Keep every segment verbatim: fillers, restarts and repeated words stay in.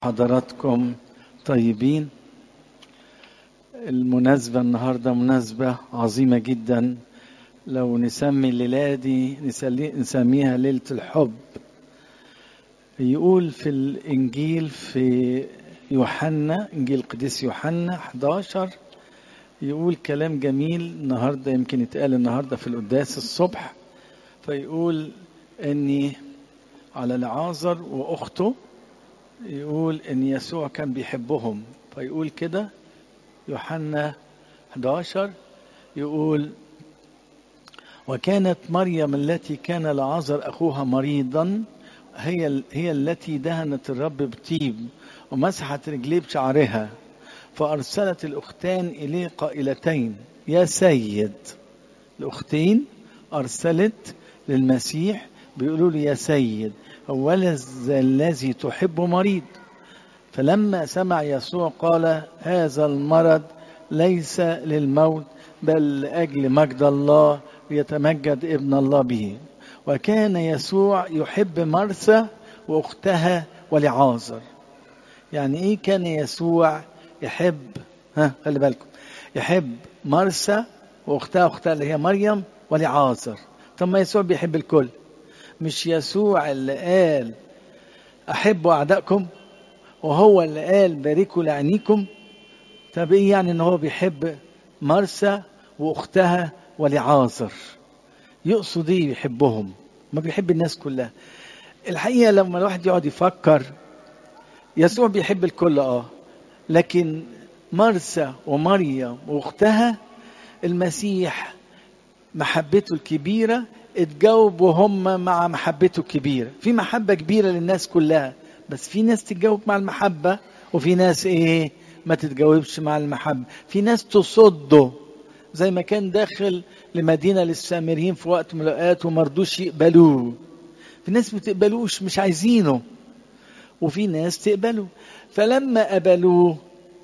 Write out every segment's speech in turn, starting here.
حضراتكم طيبين. المناسبة النهاردة مناسبة عظيمة جدا. لو نسمي الليلة دي نسميها ليلة الحب. يقول في الإنجيل في يوحنا، إنجيل القديس يوحنا إحدى عشر، يقول كلام جميل النهاردة، يمكن يتقال النهاردة في القداس الصبح. فيقول أني على لعازر وأخته، يقول ان يسوع كان بيحبهم. فيقول كده يوحنا إحدى عشر، يقول: وكانت مريم التي كان لعازر اخوها مريضا هي هي التي دهنت الرب بطيب ومسحت رجليه بشعرها، فارسلت الاختان اليه قائلتين: يا سيد. الاختين ارسلت للمسيح بيقولوا له: يا سيد، هو الذي تحب مريض. فلما سمع يسوع قال: هذا المرض ليس للموت، بل لأجل مجد الله ليتمجد ابن الله به. وكان يسوع يحب مرثا وأختها ولعازر. يعني إيه كان يسوع يحب؟ ها خلي بالكم، يحب مرثا وأختها، أختها اللي هي مريم، ولعازر. طب ما يسوع بيحب الكل. مش يسوع اللي قال أحبوا أعدائكم، وهو اللي قال باركوا لعينيكم؟ طب ايه يعني ان هو بيحب مرثا واختها ولعازر؟ يقصد ايه يحبهم؟ ما بيحب الناس كلها. الحقيقه لما الواحد يقعد يفكر، يسوع بيحب الكل اه لكن مرثا ومريم واختها المسيح محبته الكبيره اتجاوبوا هم مع محبته الكبيره. في محبه كبيره للناس كلها، بس في ناس تتجاوب مع المحبة وفي ناس ايه ما تتجاوبش مع المحبة. في ناس تصده، زي ما كان داخل لمدينة للسامريين في وقت من الأوقات ومردوش يقبلوه. في ناس بتقبلوش، مش عايزينه، وفي ناس تقبلوا. فلما قبلوه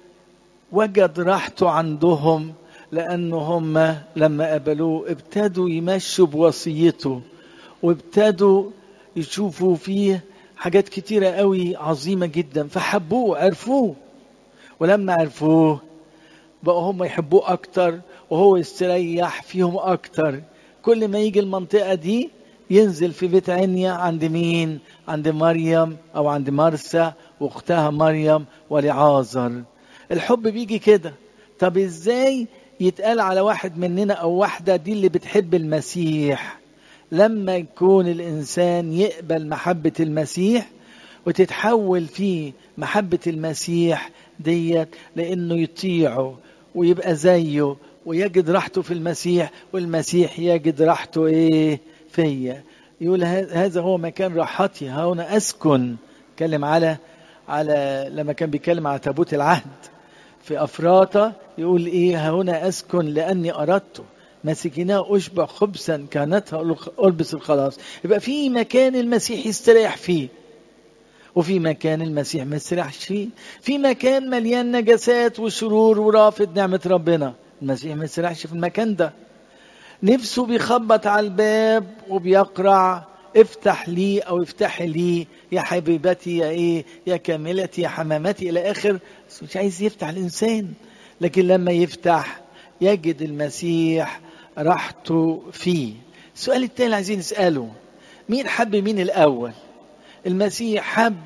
وجد راحته عندهم، لأنه هم لما قبلوه ابتدوا يمشوا بوصيته، وابتدوا يشوفوا فيه حاجات كتيرة قوي عظيمة جدا، فحبوه، عرفوه. ولما عرفوه بقوا هم يحبوه أكتر، وهو يستريح فيهم أكتر. كل ما يجي المنطقة دي ينزل في بيت عنيا عند مين؟ عند مريم أو عند مرثا واختها مريم ولعازر. الحب بيجي كده. طب إزاي يتقال على واحد مننا أو واحدة دي اللي بتحب المسيح؟ لما يكون الإنسان يقبل محبة المسيح وتتحول فيه محبة المسيح ديت، لأنه يطيعه ويبقى زيه ويجد راحته في المسيح، والمسيح يجد راحته إيه فيا. يقول هذا هو مكان راحتي، هنا أسكن. كلم على على لما كان بيتكلم على تابوت العهد في أفراطة، يقول إيه؟ هنا أسكن لأني أردته مسكناه أشبع خبزا كانتها ألبس الخلاص. يبقى في مكان المسيح يستريح فيه، وفي مكان المسيح ما يستريحش فيه. في مكان مليان نجاسات وشرور ورافض نعمة ربنا، المسيح ما يستريحش في المكان ده. نفسه بيخبط على الباب وبيقرع: افتح لي أو افتحي لي يا حبيبتي، يا إيه، يا كاملتي، يا حمامتي، إلى آخر. مش عايز يفتح الإنسان، لكن لما يفتح يجد المسيح راحته فيه. السؤال التاني اللي عايزين نسأله: مين حب مين الأول؟ المسيح حب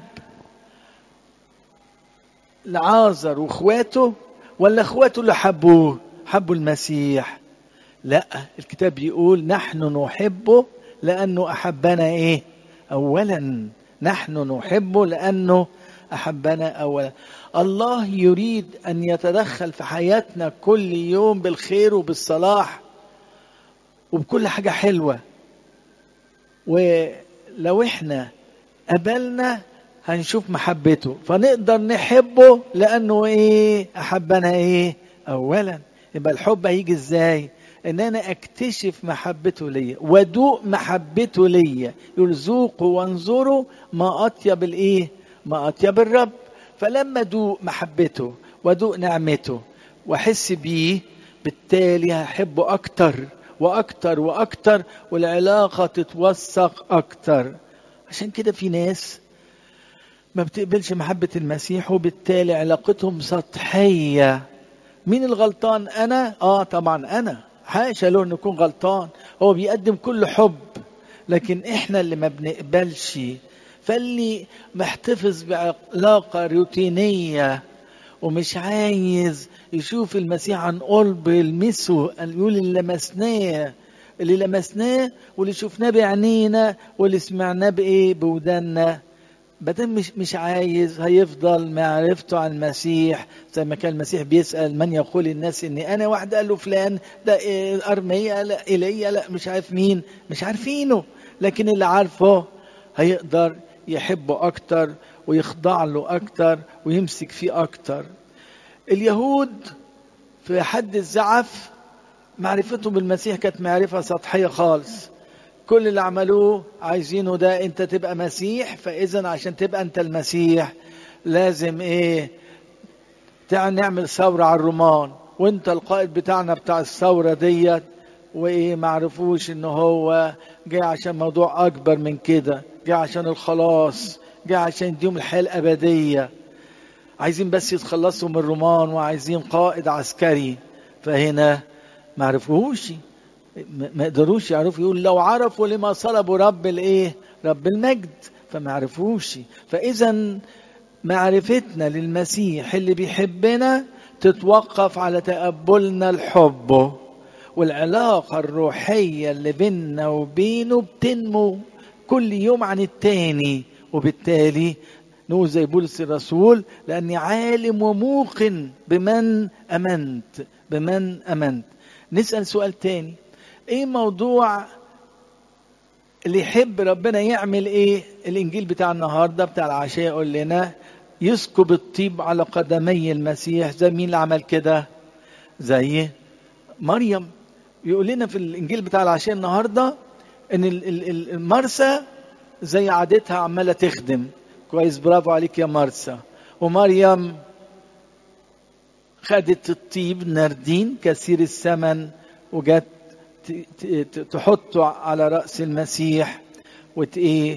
لعازر واخواته، ولا اخواته اللي حبوه حبوا المسيح؟ لا، الكتاب يقول نحن نحبه لأنه أحبنا إيه أولا. نحن نحبه لأنه أحبنا أولا. الله يريد أن يتدخل في حياتنا كل يوم بالخير وبالصلاح وبكل حاجة حلوة. ولو احنا قبلنا هنشوف محبته، فنقدر نحبه لأنه إيه أحبنا إيه أولا. يبقى الحب هيجي إزاي؟ ان انا اكتشف محبته ليا وادوق محبته ليا. يقول ذوقوا وانظروا ما اطيب الايه ما اطيب الرب. فلما ادوق محبته وادوق نعمته واحس بيه، بالتالي هحبه اكتر واكتر واكتر، والعلاقه تتوثق اكتر. عشان كده في ناس ما بتقبلش محبة المسيح، وبالتالي علاقتهم سطحية. مين الغلطان؟ أنا؟ آه طبعا أنا، حاشا له أن يكون غلطان، هو بيقدم كل حب، لكن إحنا اللي ما بنقبلش. فاللي محتفظ بعلاقة روتينية ومش عايز يشوف المسيح عن قرب، يلمسه، يقول اللي لمسناه، اللي لمسناه واللي شفناه بعينينا واللي سمعناه بايه بودانا، بدل مش مش عايز، هيفضل معرفته عن المسيح زي ما كان المسيح بيسأل من يقول الناس اني انا، واحد قال له فلان ده إيه، ارميا، لا ايليا، لا مش عارف مين، مش عارفينه، لكن اللي عارفه هيقدر يحبه اكتر ويخضع له اكتر ويمسك فيه اكتر. اليهود في حد الزعف معرفتهم بالمسيح كانت معرفة سطحية خالص، كل اللي عملوه عايزينه ده انت تبقى مسيح، فاذا عشان تبقى انت المسيح لازم ايه، تعال نعمل ثورة على الرومان، وانت القائد بتاعنا بتاع الثورة ديت. وايه، معرفوش ان هو جاي عشان موضوع اكبر من كده، جاي عشان الخلاص، جاي عشان يديهم الحياة الابدية، عايزين بس يتخلصوا من الرومان وعايزين قائد عسكري. فهنا معرفوش، ما قدروش يعرفوا، يقول لو عرفوا لما صلبوا رب الايه، رب المجد، فما عرفوش. فاذا معرفتنا للمسيح اللي بيحبنا تتوقف على تقبلنا لحبه، والعلاقة الروحية اللي بيننا وبينه بتنمو كل يوم عن التاني، وبالتالي نقول زي بولس الرسول لأني عالم وموقن بمن أمنت، بمن أمنت. نسأل سؤال تاني، ايه موضوع اللي يحب ربنا يعمل ايه؟ الانجيل بتاع النهارده بتاع العشاء يقول لنا يسكب الطيب على قدمي المسيح. زي مين اللي عمل كده؟ زي مريم. يقول لنا في الانجيل بتاع العشاء النهارده ان المرسى زي عادتها عماله تخدم كويس، برافو عليك يا مرسى. ومريم خدت الطيب ناردين كثير الثمن وجت تحطه على رأس المسيح وتايه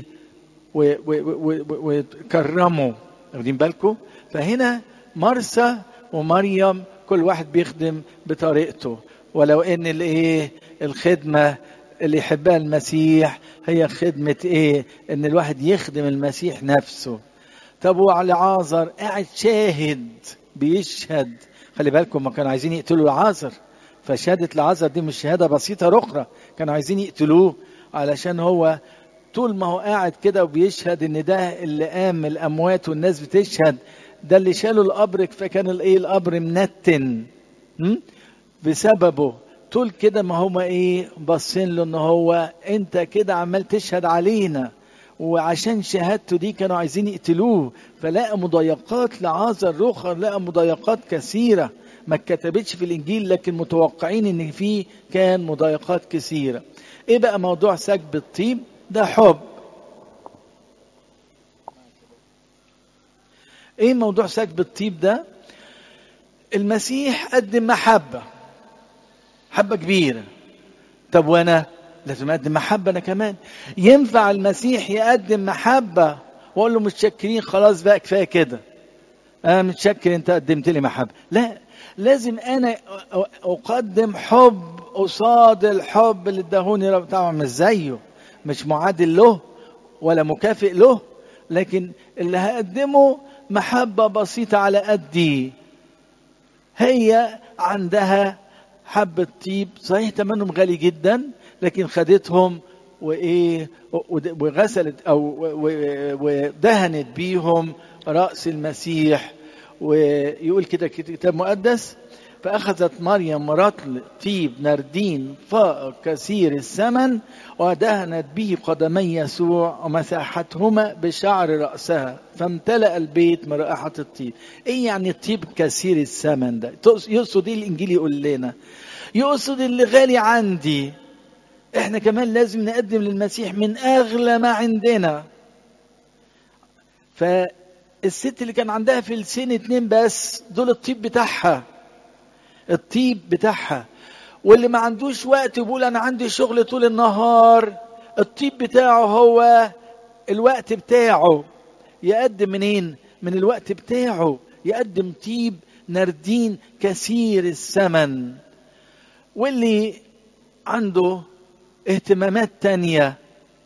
وتكرمه، واخدين بالكم؟ فهنا مرسى ومريم كل واحد بيخدم بطريقته، ولو ان الايه الخدمه اللي يحبها المسيح هي خدمه ايه؟ ان الواحد يخدم المسيح نفسه. طب وعلى عازر قاعد شاهد بيشهد، خلي بالكم ما كانوا عايزين يقتلوا العازر، فشهادة العازر دي مش شهادة بسيطة أخرى، كانوا عايزين يقتلوه علشان هو طول ما هو قاعد كده وبيشهد ان ده اللي قام من الأموات والناس بتشهد، ده اللي شالوا القبر، فكان الايه القبر منتن بسببه. طول كده ما هما ايه باصين له ان هو انت كده عمال تشهد علينا، وعشان شهادته دي كانوا عايزين يقتلوه. فلقى مضايقات لعازر رخر، لقى مضايقات كثيرة ما اتكتبتش في الانجيل، لكن متوقعين ان فيه كان مضايقات كثيرة. ايه بقى موضوع سكب الطيب ده؟ حب. ايه موضوع سكب الطيب ده؟ المسيح قدم محبة، محبة كبيرة. طب وانا لازم اقدم محبة انا كمان. ينفع المسيح يقدم محبة واقول له متشكرين خلاص بقى كفاية كده، انا متشكر انت قدمت لي محبة؟ لا، لازم انا اقدم حب قصاد الحب اللي اداهوني رب. طبعا مش زيه، مش معادل له ولا مكافئ له، لكن اللي هقدمه محبة بسيطة على قدي. هي عندها حبة طيب صحيح تمنهم غالي جدا، لكن خدتهم وايه وغسلت او ودهنت بيهم رأس المسيح. ويقول كده كتاب مقدس فأخذت مريم رطل طيب ناردين فائق كثير الثمن ودهنت به قدمي يسوع ومسحتهما بشعر رأسها فامتلأ البيت من رائحة الطيب. ايه يعني الطيب كثير الثمن ده؟ يقصد ايه الانجيل يقول لنا؟ يقصد اللي غالي عندي. احنا كمان لازم نقدم للمسيح من اغلى ما عندنا. فالست اللي كان عندها فلسين اتنين بس دول الطيب بتاعها، الطيب بتاعها. واللي ما عندوش وقت يقول انا عندي شغل طول النهار، الطيب بتاعه هو الوقت بتاعه. يقدم منين؟ من الوقت بتاعه، يقدم طيب نردين كثير الثمن. واللي عنده اهتمامات تانية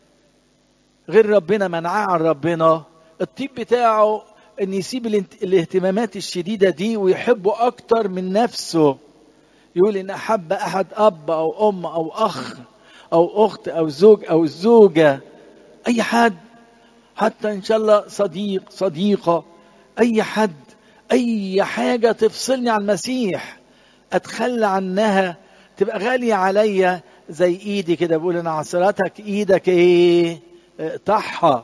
غير ربنا، منعاه عن ربنا، الطيب بتاعه ان يسيب الاهتمامات الشديدة دي ويحبه اكتر من نفسه. يقول ان احب احد اب او ام او اخ او اخت او زوج او زوجة، اي حد، حتى ان شاء الله صديق صديقة، اي حد، اي حاجة تفصلني عن المسيح اتخلى عنها، تبقى غالية عليا زي ايدي كده. بقول انا عصرتك ايدك ايه اقطعها.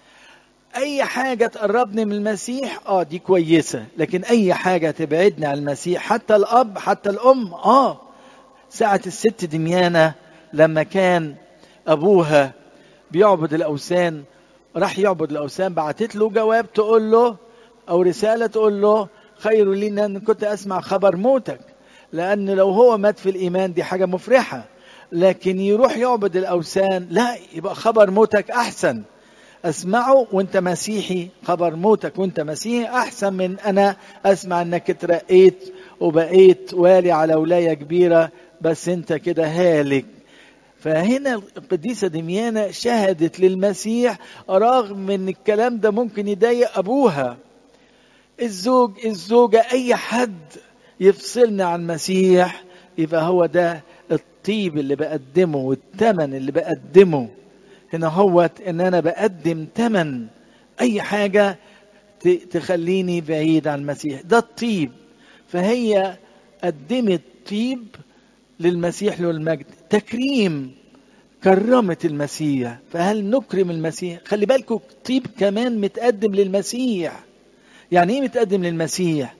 اي حاجة تقربني من المسيح اه دي كويسة، لكن اي حاجة تبعدني عن المسيح، حتى الاب حتى الام. اه ساعة الست دميانة لما كان ابوها بيعبد الاوثان، راح يعبد الاوثان، بعتت له جواب تقول له او رسالة تقول له خير لي ان كنت اسمع خبر موتك، لان لو هو مات في الايمان دي حاجة مفرحة، لكن يروح يعبد الاوثان لا، يبقى خبر موتك احسن. اسمعه وانت مسيحي، خبر موتك وانت مسيحي احسن من انا اسمع انك اترقيت وبقيت والي على ولاية كبيرة بس انت كده هالك. فهنا القديسة دميانة شهدت للمسيح رغم ان الكلام ده ممكن يضايق ابوها. الزوج الزوجة اي حد يفصلنا عن المسيح يبقى هو ده الطيب اللي بقدمه والثمن اللي بقدمه. هنا هوت ان انا بقدم ثمن اي حاجة تخليني بعيد عن المسيح، ده الطيب. فهي قدمت طيب للمسيح له المجد، تكريم، كرمت المسيح. فهل نكرم المسيح؟ خلي بالكم طيب كمان متقدم للمسيح. يعني ايه متقدم للمسيح؟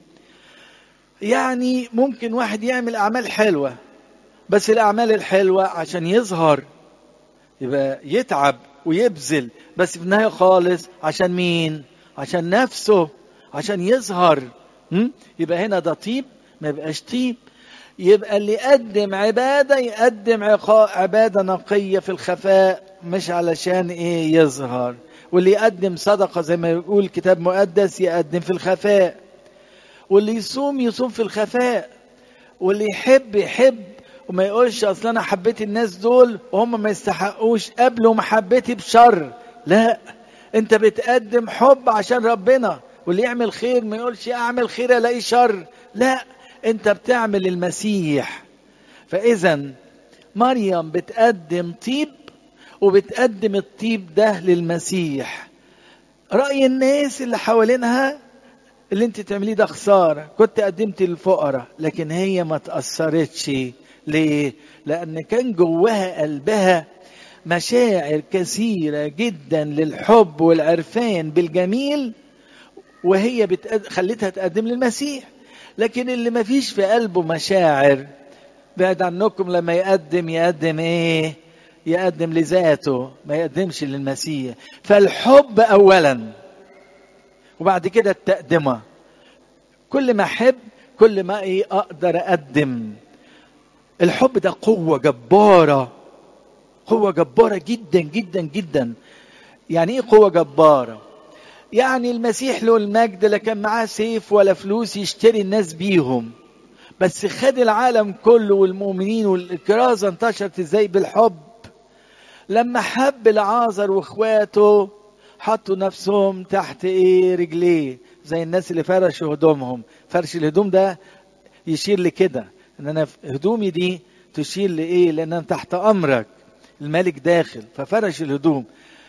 يعني ممكن واحد يعمل اعمال حلوة، بس الاعمال الحلوة عشان يظهر يبقى يتعب ويبذل، بس في النهاية خالص عشان مين؟ عشان نفسه، عشان يظهر. يبقى هنا ده طيب ما يبقاش طيب. يبقى اللي يقدم عبادة يقدم عبادة نقية في الخفاء، مش علشان ايه يظهر. واللي يقدم صدقة زي ما يقول كتاب مقدس يقدم في الخفاء. واللي يصوم يصوم في الخفاء. واللي يحب يحب وما يقولش اصل انا حبيت الناس دول وهم ما يستحقوش قبلوا محبتي بشر. لا، انت بتقدم حب عشان ربنا. واللي يعمل خير ما يقولش اعمل خير الاقي شر، لا، انت بتعمل المسيح. فاذا مريم بتقدم طيب وبتقدم الطيب ده للمسيح. رأي الناس اللي حوالينها اللي انت تعمليه ده خسارة، كنت قدمت للفقراء، لكن هي ما تأثرتش. ليه؟ لأن كان جواها قلبها مشاعر كثيرة جدا للحب والعرفان بالجميل، وهي بتقد... خلتها تقدم للمسيح. لكن اللي ما فيش في قلبه مشاعر بعد عنكم لما يقدم يقدم ايه؟ يقدم لذاته، ما يقدمش للمسيح. فالحب اولا وبعد كده التقدمة. كل ما احب كل ما ايه اقدر اقدم. الحب ده قوة جبارة، قوة جبارة جدا جدا جدا. يعني ايه قوة جبارة؟ يعني المسيح له المجد لا كان معاه سيف ولا فلوس يشتري الناس بيهم، بس خد العالم كله والمؤمنين، والكرازة انتشرت ازاي؟ بالحب. لما حب العازر واخواته حطوا نفسهم تحت ايه؟ رجليه، زي الناس اللي فرشوا هدومهم. فرش الهدوم ده يشير لكده، ان انا هدومي دي تشير لايه؟ لان انا تحت امرك، الملك داخل، ففرش الهدوم.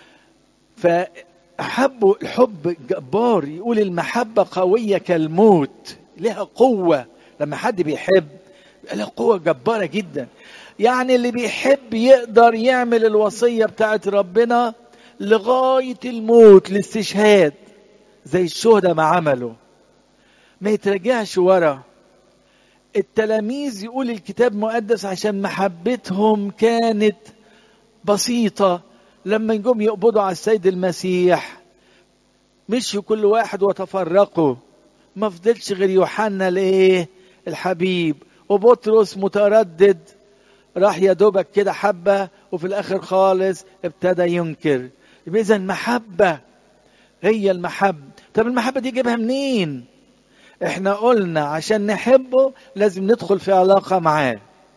فحبوا الحب جبار. يقول المحبة قوية كالموت، لها قوة. لما حد بيحب لها قوة جبارة جدا. يعني اللي بيحب يقدر يعمل الوصية بتاعت ربنا لغاية الموت، الاستشهاد، زي الشهداء ما عملوا، ما يترجعش ورا. التلاميذ يقول الكتاب مقدس عشان محبتهم كانت بسيطة، لما يجوا يقبضوا على السيد المسيح مشوا كل واحد وتفرقوا، ما فضلش غير يوحنا الايه؟ الحبيب. وبطرس متردد، راح يا دوبك كده حبة، وفي الاخر خالص ابتدى ينكر. اذا محبة هي المحبة. طب المحبة دي جيبها منين؟ احنا قلنا عشان نحبه لازم ندخل في علاقة معاه.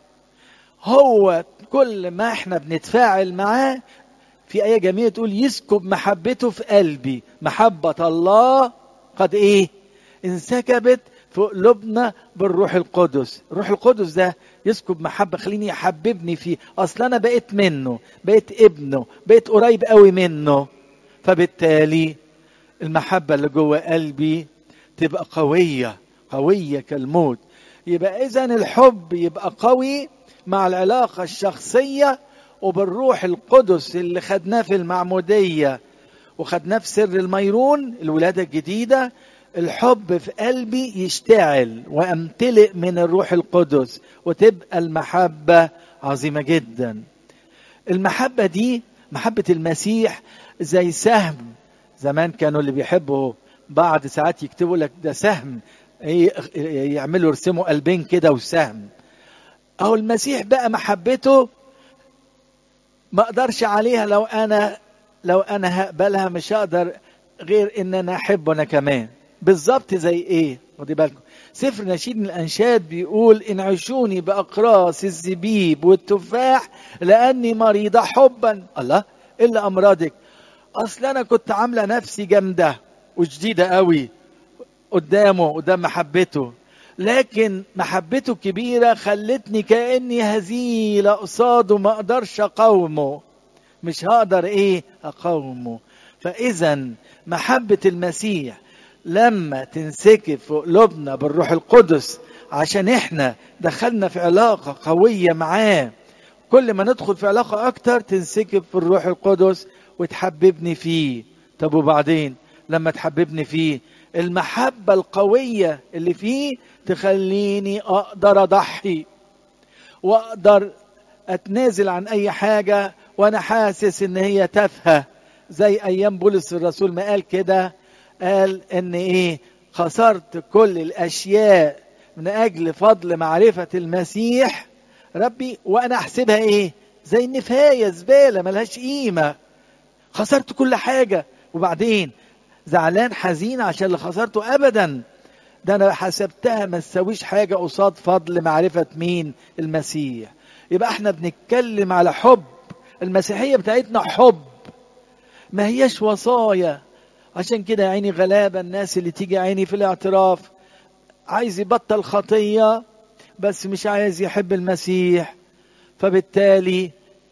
هو كل ما احنا بنتفاعل معاه، في آية جميلة تقول يسكب محبته في قلبي. محبة الله قد ايه؟ انسكبت في قلوبنا بالروح القدس. الروح القدس ده يسكب محبة، خليني يحببني فيه. اصل انا بقيت منه، بقيت ابنه، بقيت قريب قوي منه. فبالتالي المحبة اللي جوه قلبي تبقى قوية، قوية كالموت. يبقى إذن الحب يبقى قوي مع العلاقة الشخصية وبالروح القدس اللي خدناه في المعمودية وخدناه في سر الميرون الولادة الجديدة. الحب في قلبي يشتعل وامتلئ من الروح القدس وتبقى المحبة عظيمة جدا. المحبة دي محبة المسيح زي سهم. زمان كانوا اللي بيحبوا بعض ساعات يكتبوا لك ده سهم، يعملوا يرسموا قلبين كده وسهم. اهو المسيح بقى محبته ما اقدرش عليها. لو انا لو انا هقبلها مش هقدر غير ان انا احبه انا كمان. بالظبط زي ايه؟ خدي بالكم، سفر نشيد من الانشاد بيقول انعشوني باقراص الزبيب والتفاح لاني مريضه حبا. الله، ايه اللي امراضك؟ اصل انا كنت عامله نفسي جامده وشديده قوي قدامه قدام محبته، لكن محبته كبيره خلتني كاني هزيله قصاده ما اقدرش اقاومه. مش هقدر ايه اقاومه. فاذا محبه المسيح لما تنسكب في قلوبنا بالروح القدس، عشان احنا دخلنا في علاقه قويه معاه، كل ما ندخل في علاقه اكتر تنسكب في الروح القدس وتحببني فيه. طب وبعدين لما تحببني فيه، المحبة القوية اللي فيه تخليني أقدر أضحي وأقدر أتنازل عن أي حاجة وأنا حاسس إن هي تافهة. زي أيام بولس الرسول ما قال كده، قال إن إيه؟ خسرت كل الأشياء من أجل فضل معرفة المسيح ربي، وأنا أحسبها إيه؟ زي النفاية، زبالة ملهاش قيمة. خسرت كل حاجة وبعدين زعلان حزين عشان اللي خسرته؟ ابدا، ده انا حسبتها ما تساويش حاجه قصاد فضل معرفه مين؟ المسيح. يبقى احنا بنتكلم على حب. المسيحيه بتاعتنا حب، ما هيش وصايا. عشان كده عيني غلابه الناس اللي تيجي عيني في الاعتراف عايز يبطل خطيه بس مش عايز يحب المسيح. فبالتالي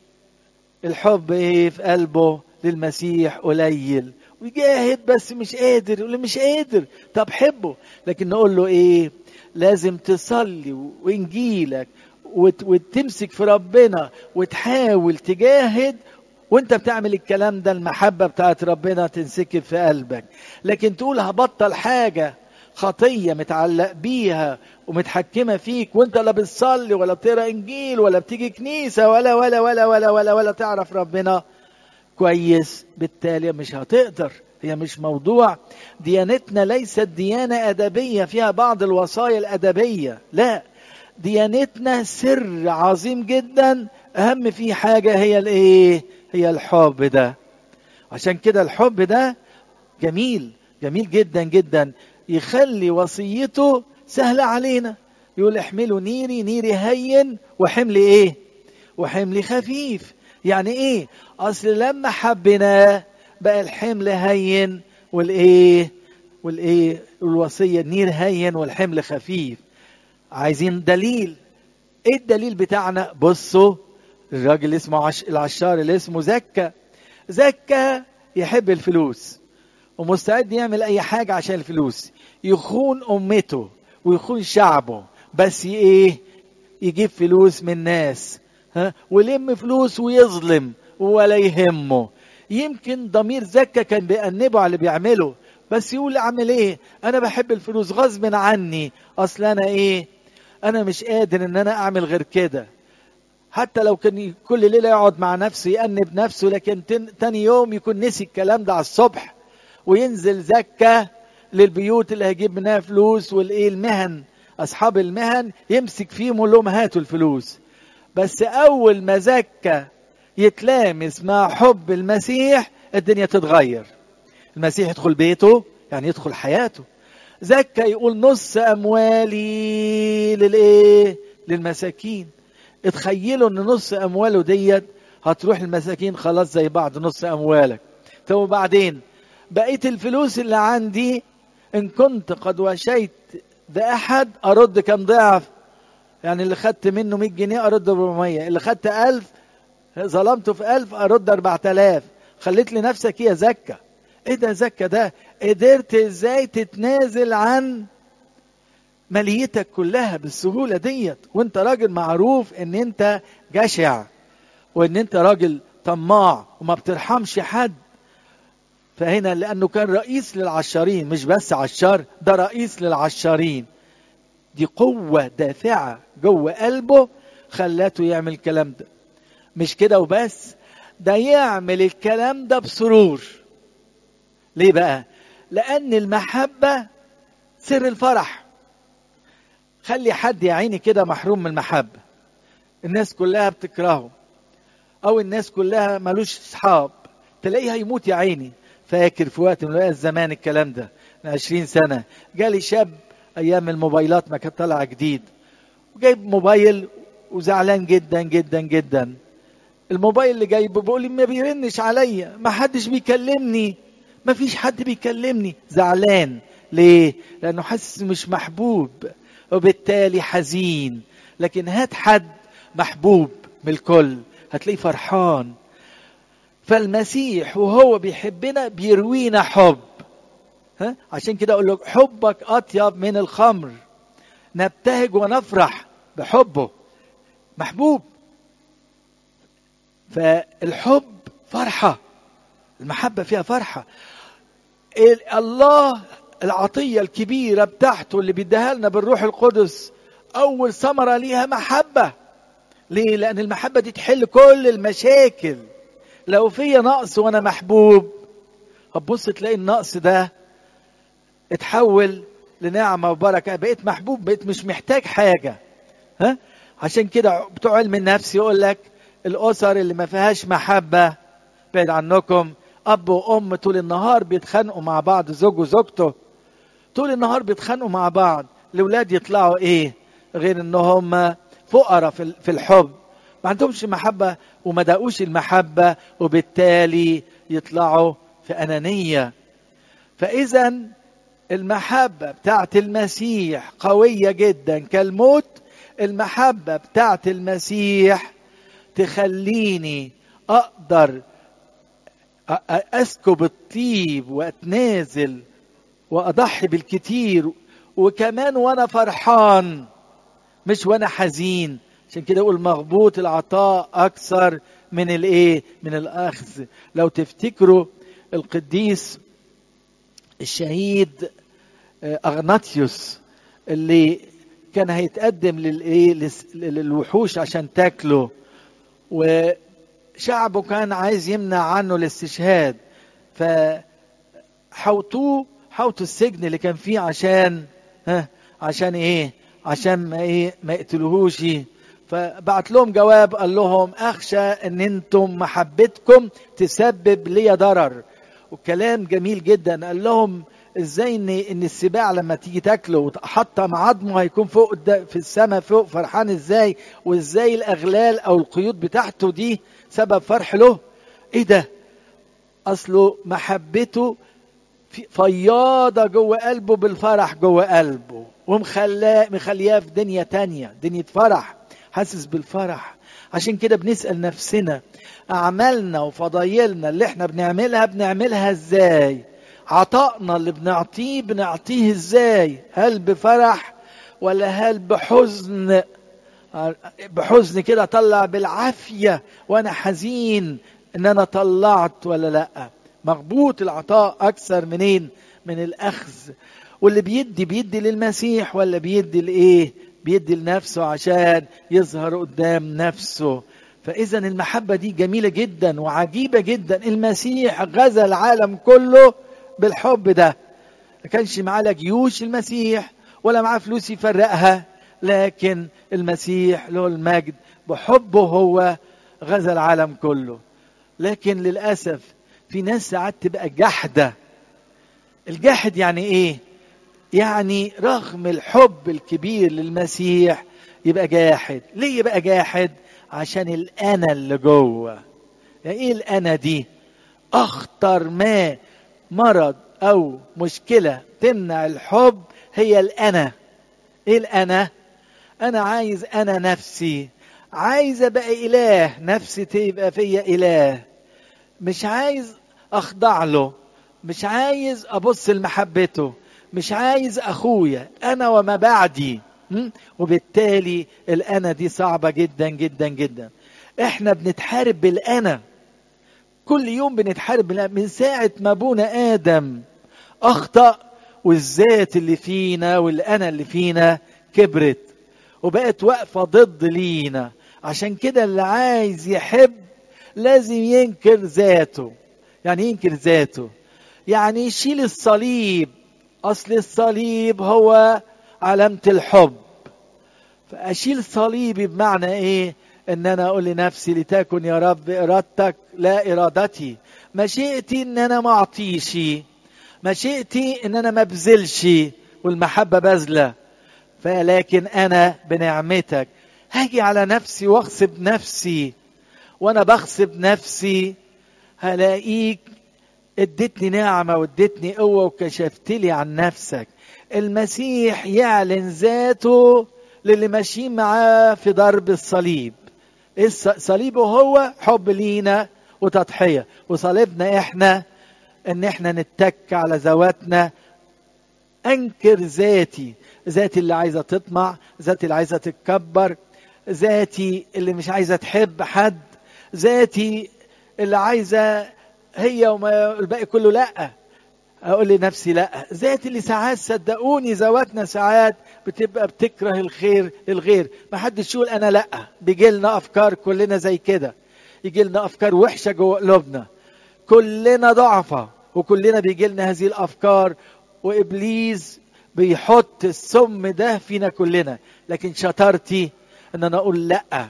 الحب ايه في قلبه للمسيح قليل، ويجاهد بس مش قادر. يقول مش قادر، طب حبه. لكن نقول له ايه؟ لازم تصلي وانجيلك وت... وتمسك في ربنا وتحاول تجاهد. وانت بتعمل الكلام ده المحبة بتاعت ربنا تنسكب في قلبك. لكن تقول هبطل حاجة خطية متعلق بيها ومتحكمة فيك وانت لا بتصلي ولا بتقرأ انجيل ولا بتيجي كنيسة ولا ولا ولا ولا ولا ولا تعرف ربنا كويس، بالتالي مش هتقدر. هي مش موضوع ديانتنا، ليست ديانة أدبية فيها بعض الوصايا الأدبية، لا، ديانتنا سر عظيم جدا. أهم فيه حاجة هي الإيه؟ هي الحب ده. عشان كده الحب ده جميل جميل جدا جدا، يخلي وصيته سهلة علينا. يقول احملوا نيري، نيري هين وحملي ايه؟ وحملي خفيف. يعني ايه؟ اصل لما حبنا بقى الحمل هين والايه والايه الوصية النير هين والحمل خفيف. عايزين دليل. ايه الدليل بتاعنا؟ بصوا، الراجل اسمه عش... العشار اللي اسمه زكا. زكا يحب الفلوس ومستعد يعمل اي حاجة عشان الفلوس، يخون امته ويخون شعبه، بس ايه؟ يجيب فلوس من ناس، ها، ويلم فلوس ويظلم ولا يهمه. يمكن ضمير زكا كان بيأنبه على اللي بيعمله، بس يقول اعمل ايه؟ انا بحب الفلوس غصب عني. اصل انا ايه؟ انا مش قادر ان انا اعمل غير كده. حتى لو كان كل ليلة يقعد مع نفسه يأنب نفسه، لكن تاني يوم يكون نسي الكلام ده على الصبح، وينزل زكا للبيوت اللي هيجيب منها فلوس والايه المهن، اصحاب المهن، يمسك فيهم ويقول لهم هاتوا الفلوس. بس اول ما زكا يتلامس مع حب المسيح الدنيا تتغير. المسيح يدخل بيته يعني يدخل حياته. زكا يقول نص اموالي للايه؟ للمساكين. اتخيلوا ان نص امواله ديت هتروح المساكين، خلاص زي بعض نص اموالك. طب وبعدين بقيه الفلوس اللي عندي ان كنت قد وشيت باحد ارد كم ضعف؟ يعني اللي خدت منه مية جنيه ارد أربعمية، اللي خدت ألف ظلمته في ألف ارد أربعة آلاف. خليت لنفسك ايه يا زكا؟ ايه ده زكا ده؟ قدرت ازاي تتنازل عن ماليتك كلها بالسهولة ديت وانت راجل معروف ان انت جشع وان انت راجل طماع وما بترحمش حد؟ فهنا لانه كان رئيس للعشارين، مش بس عشار، ده رئيس للعشارين. دي قوة دافعة جوه قلبه خلاته يعمل الكلام ده. مش كده وبس، ده يعمل الكلام ده بسرور. ليه بقى؟ لأن المحبة سر الفرح. خلي حد يا عيني كده محروم من المحبة، الناس كلها بتكرهه أو الناس كلها ملوش أصحاب، تلاقيه هيموت يا عيني. فاكر في وقت من الأوقات زمان الكلام ده من عشرين سنة، جالي شاب أيام الموبايلات ما كانت طالعة جديد، وجايب موبايل وزعلان جدا جدا جدا. الموبايل اللي جايبه بيقول لي ما بيرنش عليا، ما حدش بيكلمني، ما فيش حد بيكلمني. زعلان ليه؟ لأنه حاسس مش محبوب وبالتالي حزين. لكن هات حد محبوب من الكل هتلاقيه فرحان. فالمسيح وهو بيحبنا بيروينا حب. ها؟ عشان كده أقول له حبك أطيب من الخمر، نبتهج ونفرح بحبه. محبوب. فالحب فرحة، المحبة فيها فرحة. الله العطية الكبيرة بتاعته اللي بيديها لنا بالروح القدس أول ثمرة ليها محبة. ليه؟ لأن المحبة دي تحل كل المشاكل. لو فيا نقص وأنا محبوب هتبص تلاقي النقص ده اتحول لنعمة وبركة. بقيت محبوب، بقيت مش محتاج حاجة. ها؟ عشان كده بتوع علم النفس يقول لك الأسر اللي ما فيهاش محبة بعد عنكم. أب وأم طول النهار بيتخانقوا مع بعض، زوج وزوجته طول النهار بيتخانقوا مع بعض، الأولاد يطلعوا إيه غير إنهم فقراء في الحب، ما عندهمش محبة وما داقوش المحبة، وبالتالي يطلعوا في أنانية. فإذا المحبة بتاعت المسيح قوية جدا كالموت. المحبة بتاعت المسيح تخليني أقدر أسكب الطيب وأتنازل وأضحي بالكتير، وكمان وأنا فرحان مش وأنا حزين. عشان كده أقول مغبوط العطاء أكثر من الإيه؟ من الأخذ. لو تفتكروا القديس الشهيد أغناطيوس اللي كان هيتقدم للإيه؟ للوحوش عشان تاكله، وشعبه كان عايز يمنع عنه الاستشهاد، فحوطوه حوطوا السجن اللي كان فيه عشان ها عشان ايه؟ عشان ما ايه؟ ما يقتلوهوش. فبعت لهم جواب قال لهم اخشى ان انتم محبتكم تسبب لي ضرر. وكلام جميل جدا. قال لهم ازاي ان ان السباع لما تيجي تاكله وتحطم عظمه هيكون فوق في السماء فوق فرحان ازاي؟ وازاي الاغلال او القيود بتاعته دي سبب فرح له؟ ايه ده؟ اصله محبته فياضه جوه قلبه بالفرح جوه قلبه، ومخلاه مخلياه في دنيا تانية، دنيا فرح، حاسس بالفرح. عشان كده بنسأل نفسنا اعمالنا وفضايلنا اللي احنا بنعملها بنعملها ازاي؟ عطائنا اللي بنعطيه بنعطيه ازاي؟ هل بفرح ولا هل بحزن؟ بحزن كده طلع بالعافية وانا حزين ان انا طلعت ولا لا؟ مغبوط العطاء اكثر منين؟ من الاخذ. واللي بيدي بيدي للمسيح ولا بيدي لايه؟ بيدي لنفسه عشان يظهر قدام نفسه. فاذا المحبة دي جميلة جدا وعجيبة جدا. المسيح غزا العالم كله بالحب ده. ما كانش معاه لا جيوش المسيح ولا معاه فلوس يفرقها، لكن المسيح له المجد بحبه هو غزا العالم كله. لكن للأسف في ناس ساعات تبقى جحدة الجاحد يعني ايه؟ يعني رغم الحب الكبير للمسيح يبقى جاحد. ليه يبقى جاحد؟ عشان الأنا اللي جوه. يعني ايه الأنا دي؟ أخطر ما مرض أو مشكلة تمنع الحب هي الأنا. ايه الأنا؟ أنا عايز أنا نفسي، عايز أبقى إله، نفسي تبقى فيا إله، مش عايز أخضع له، مش عايز أبص لمحبته، مش عايز أخويا، أنا وما بعدي. م? وبالتالي الأنا دي صعبة جدا جدا جدا. إحنا بنتحارب بالأنا كل يوم، بنتحارب بالأنا من ساعة ما أبونا آدم أخطأ، والذات اللي فينا والأنا اللي فينا كبرت وبقت واقفة ضد لينا. عشان كده اللي عايز يحب لازم ينكر ذاته. يعني ينكر ذاته يعني يشيل الصليب. أصل الصليب هو علامة الحب. فأشيل صليبي بمعنى إيه؟ إن أنا أقول لنفسي لتكن يا رب إرادتك لا إرادتي، مشيئتي إن أنا ما أعطيش، مشيئتي إن أنا ما بذلش، والمحبة بذلة، فلكن أنا بنعمتك هاجي على نفسي واغصب نفسي. وأنا بغصب نفسي هلاقيك اديتني نعمة واديتني قوة وكشفت لي عن نفسك. المسيح يعلن ذاته للي ماشيين معاه في ضرب الصليب. صليبه هو حب لينا وتضحية، وصليبنا احنا ان احنا نتك على ذواتنا. انكر ذاتي، ذاتي اللي عايزة تطمع، ذاتي اللي عايزة تتكبر، ذاتي اللي مش عايزة تحب حد، ذاتي اللي عايزة هي وما الباقي كله لا. اقول لنفسي لا. ذاتي اللي ساعات صدقوني ذواتنا ساعات بتبقى بتكره الخير للغير. ما حدش يقول انا لا. بيجي لنا افكار كلنا زي كده، يجي لنا افكار وحشه جوه قلوبنا. كلنا ضعفة وكلنا بيجي لنا هذه الافكار، وابليس بيحط السم ده فينا كلنا. لكن شطارتي ان انا اقول لا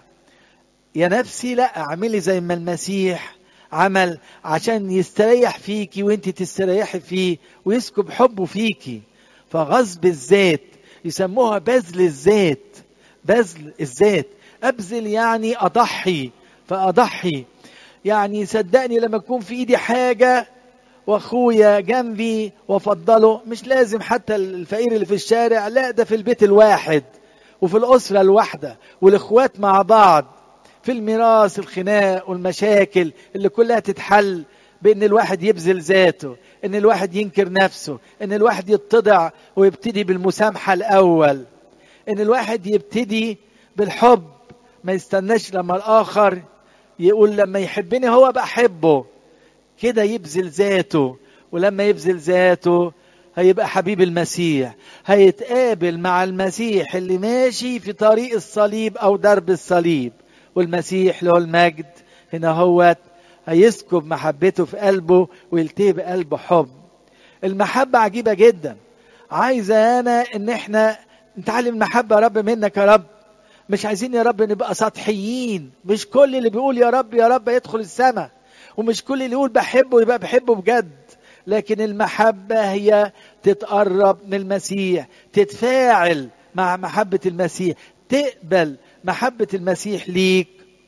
يا نفسي، لا اعملي زي ما المسيح عمل عشان يستريح فيكي وانت تستريحي فيه ويسكب حبه فيكي. فغصب الذات يسموها بذل الذات. بذل الذات، ابذل يعني اضحي. فاضحي يعني صدقني لما يكون في ايدي حاجة واخويا جنبي وافضله، مش لازم حتى الفقير اللي في الشارع، لا ده في البيت الواحد وفي الاسرة الواحدة والاخوات مع بعض، في الميراث الخناق والمشاكل اللي كلها تتحل بان الواحد يبذل ذاته، ان الواحد ينكر نفسه، ان الواحد يتضع ويبتدي بالمسامحة الاول، ان الواحد يبتدي بالحب، ما يستناش لما الاخر يقول لما يحبني هو بحبه. كده يبذل ذاته، ولما يبذل ذاته هيبقى حبيب المسيح، هيتقابل مع المسيح اللي ماشي في طريق الصليب او درب الصليب. والمسيح له المجد هنا هو هيسكب محبته في قلبه ويلتهي بقلبه حب. المحبة عجيبة جدا. عايزة انا ان احنا نتعلم المحبة يا رب منك يا رب. مش عايزين يا رب نبقى سطحيين. مش كل اللي بيقول يا رب يا رب يدخل السماء، ومش كل اللي يقول بحبه يبقى بحبه بجد. لكن المحبة هي تتقرب من المسيح، تتفاعل مع محبة المسيح، تقبل محبة المسيح ليك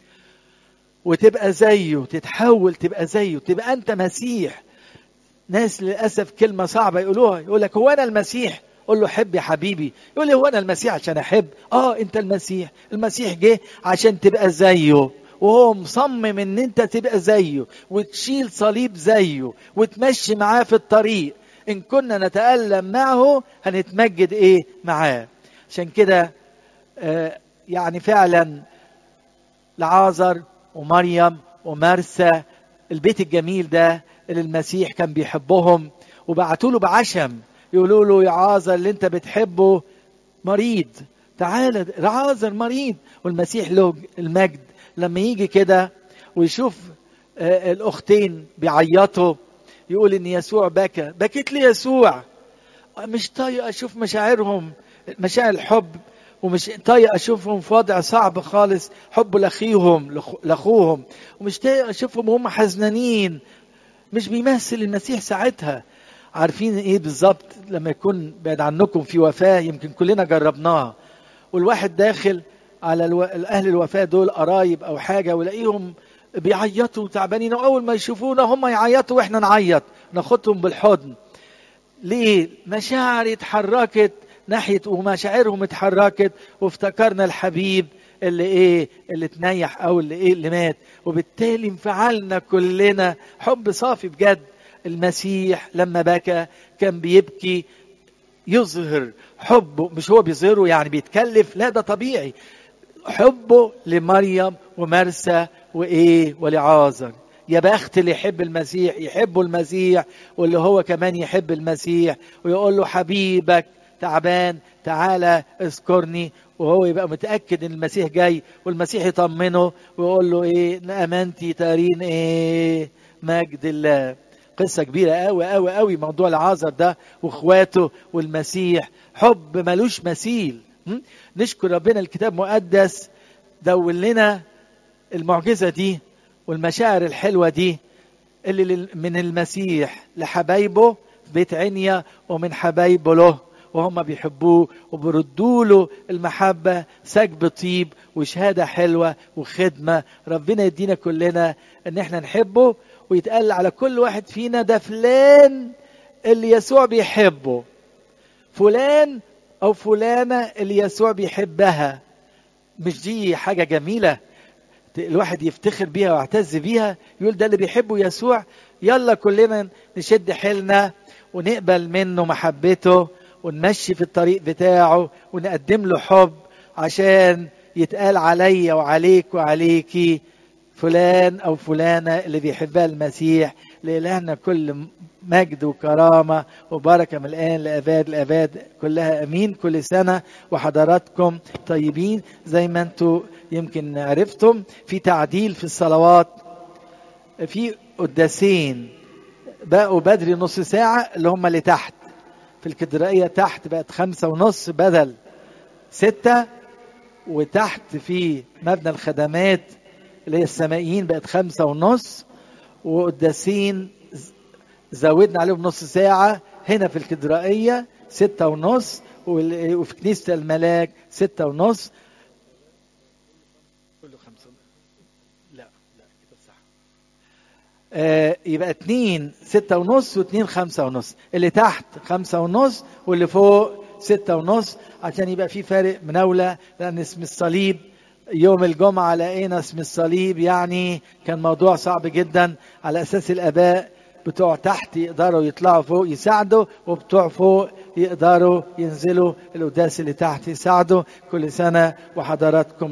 وتبقى زيه، تتحول تبقى زيه، تبقى أنت مسيح. ناس للأسف كلمة صعبة يقولوها، يقول لك هو أنا المسيح؟ قول له حب يا حبيبي. يقول لي هو أنا المسيح عشان أحب؟ آه أنت المسيح. المسيح جه عشان تبقى زيه، وهو مصمم ان انت تبقى زيه وتشيل صليب زيه وتمشي معاه في الطريق. ان كنا نتألم معه هنتمجد ايه معاه. عشان كده آه يعني فعلا لعازر ومريم ومرسى، البيت الجميل ده اللي المسيح كان بيحبهم، وبعتوا له بعشم يقولوا له يا عازر اللي انت بتحبه مريض، تعالى عازر مريض. والمسيح له المجد لما يجي كده ويشوف آه الأختين بيعيطوا يقول إن يسوع بكى. بكيت لي يسوع؟ مش طايق أشوف مشاعرهم، مشاعر الحب، ومش طايق أشوفهم في وضع صعب خالص، حب لأخيهم لأخوهم، ومش طايق أشوفهم هم حزنانين. مش بيمثل المسيح ساعتها. عارفين ايه بالظبط لما يكون بعد عنكم في وفاة؟ يمكن كلنا جربناها. والواحد داخل على الو... اهل الوفاة دول قرايب او حاجة، ولاقيهم بيعيطوا تعبانين، واول ما يشوفونا هم يعيطوا واحنا نعيط ناخدهم بالحضن. ليه؟ مشاعر اتحركت ناحية، ومشاعرهم اتحركت، وافتكرنا الحبيب اللي ايه اللي تنيح او اللي ايه اللي مات، وبالتالي انفعلنا كلنا حب صافي بجد. المسيح لما بكى كان بيبكي يظهر حبه، مش هو بيظهره يعني بيتكلف، لا ده طبيعي. حبه لمريم ومرسى وايه ولعازر. يا بخت اللي يحب المسيح يحبه المسيح، واللي هو كمان يحب المسيح ويقول له حبيبك تعبان تعالى اذكرني، وهو يبقى متأكد ان المسيح جاي، والمسيح يطمنه ويقول له ايه امانتي تارين ايه مجد الله. قصة كبيرة قوي قوي قوي موضوع العازر ده واخواته والمسيح، حب ملوش مثيل. نشكر ربنا الكتاب مقدس دون لنا المعجزة دي والمشاعر الحلوة دي اللي من المسيح لحبايبه في بيت عنيا، ومن حبايبه له وهم بيحبوه وبردوا له المحبة سكب طيب وشهادة حلوة وخدمة. ربنا يدينا كلنا ان احنا نحبه، ويتقال على كل واحد فينا ده فلان اللي يسوع بيحبه، فلان او فلانة اللي يسوع بيحبها. مش دي حاجة جميلة الواحد يفتخر بيها ويعتز بيها؟ يقول ده اللي بيحبه يسوع. يلا كلنا نشد حيلنا ونقبل منه محبته ونمشي في الطريق بتاعه ونقدم له حب، عشان يتقال عليا وعليك وعليكي فلان أو فلانة اللي بيحبها المسيح. لإلهنا كل مجد وكرامة وبركة من الآن لأباد الأباد كلها أمين. كل سنة وحضراتكم طيبين. زي ما أنتم يمكن عرفتم في تعديل في الصلوات، في قداسين بقوا بدري نص ساعة اللي هم اللي تحت في الكاتدرائية، تحت بقت خمسة ونص بدل ستة، وتحت في مبنى الخدمات اللي هي السمائيين بقت خمسة ونص، وقداسين زودنا عليهم نص ساعة. هنا في الكاتدرائية ستة ونص، وفي كنيسة الملاك ستة ونص. كله خمسة لا لا كده صح. آه يبقى اتنين ستة ونص واتنين خمسة ونص، اللي تحت خمسة ونص واللي فوق ستة ونص، عشان يبقى في فارق مناولة. لأن اسم الصليب يوم الجمعة لقينا اسم الصليب يعني كان موضوع صعب جدا، على أساس الآباء بتوع تحت يقدروا يطلعوا فوق يساعدوا، وبتوع فوق يقدروا ينزلوا القداس اللي تحت يساعدوا. كل سنة وحضراتكم